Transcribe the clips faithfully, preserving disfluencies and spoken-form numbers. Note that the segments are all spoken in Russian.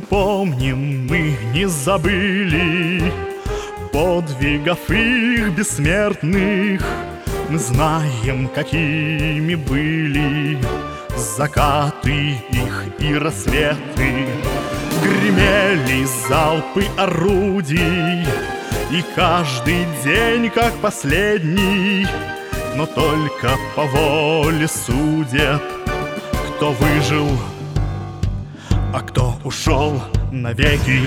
помним, мы не забыли подвигов их бессмертных. Мы знаем, какими были закаты их и рассветы. Гремели залпы орудий, и каждый день как последний. Но только по воле судеб, кто выжил, а кто ушел навеки.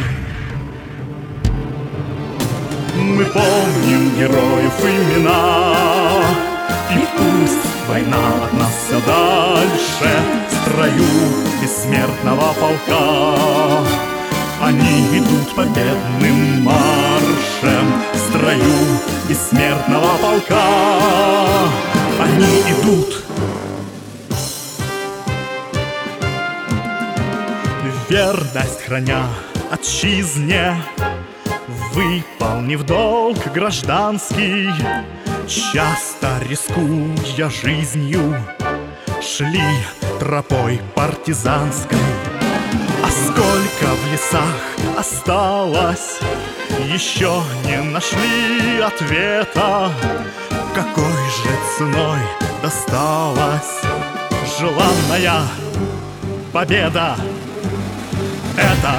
Мы помним героев имена, и пусть война от нас все дальше. В строю бессмертного полка они идут победным маршем. В строю бессмертного полка они идут. Верность храня отчизне, выполнив долг гражданский, часто рискуя жизнью, шли тропой партизанской. А сколько в лесах осталось, еще не нашли ответа. Какой же ценой досталась желанная победа эта?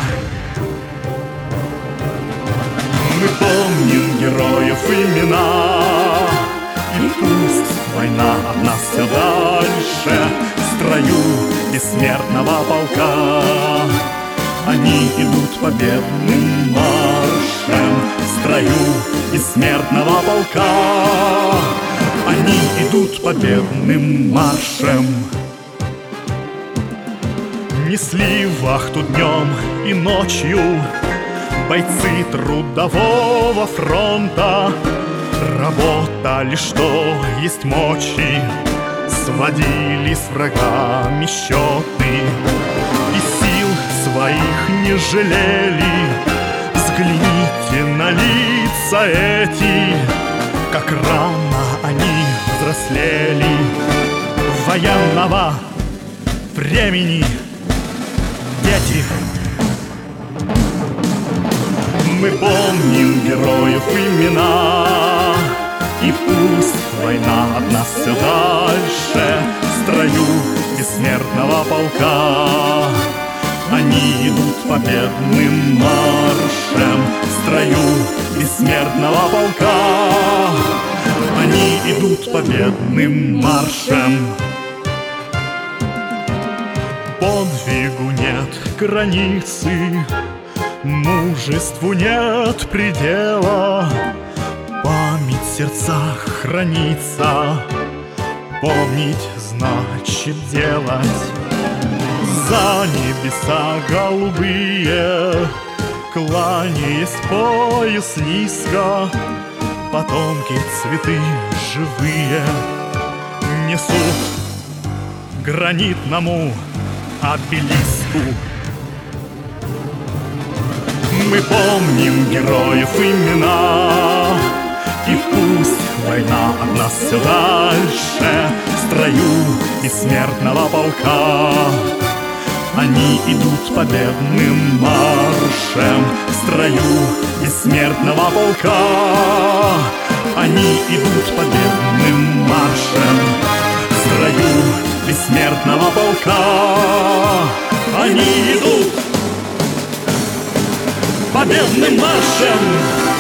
Мы помним героев имена, и пусть война от нас все дальше. В строю бессмертного полка они идут победным маршем. В строю бессмертного полка они идут победным маршем. Несли вахту днем и ночью бойцы трудового фронта, работали, что есть мочи, сводили с врагами счеты и сил своих не жалели. Взгляните на лица эти, как рано они взрослели. Военного времени дети. Мы помним героев имена, и пусть война от нас все дальше. В строю бессмертного полка они идут победным маршем. В строю бессмертного полка они идут победным маршем. Подвигу нет границы, мужеству нет предела. Память в сердцах хранится, помнить значит делать. За небеса голубые, кланяясь пояс низко, потомки цветы живые несут гранитному обелиску. Мы помним героев имена, и пусть война от нас все дальше. В строю бессмертного полка они идут победным маршем. В строю бессмертного полка они идут победным маршем. В строю бессмертного полка они идут победным маршем.